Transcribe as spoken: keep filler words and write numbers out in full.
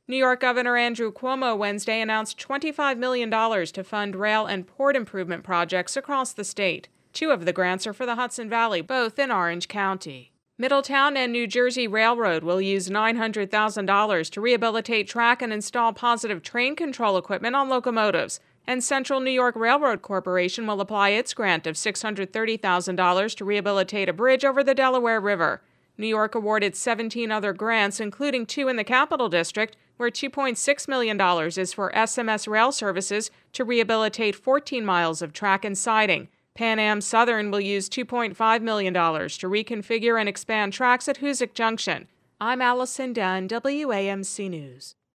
New York Governor Andrew Cuomo Wednesday announced twenty-five million dollars to fund rail and port improvement projects across the state. Two of the grants are for the Hudson Valley, both in Orange County. Middletown and New Jersey Railroad will use nine hundred thousand dollars to rehabilitate track and install positive train control equipment on locomotives. And Central New York Railroad Corporation will apply its grant of six hundred thirty thousand dollars to rehabilitate a bridge over the Delaware River. New York awarded seventeen other grants, including two in the Capital District, where two point six million dollars is for S M S Rail Services to rehabilitate fourteen miles of track and siding. Pan Am Southern will use two point five million dollars to reconfigure and expand tracks at Hoosick Junction. I'm Allison Dunn, W A M C News.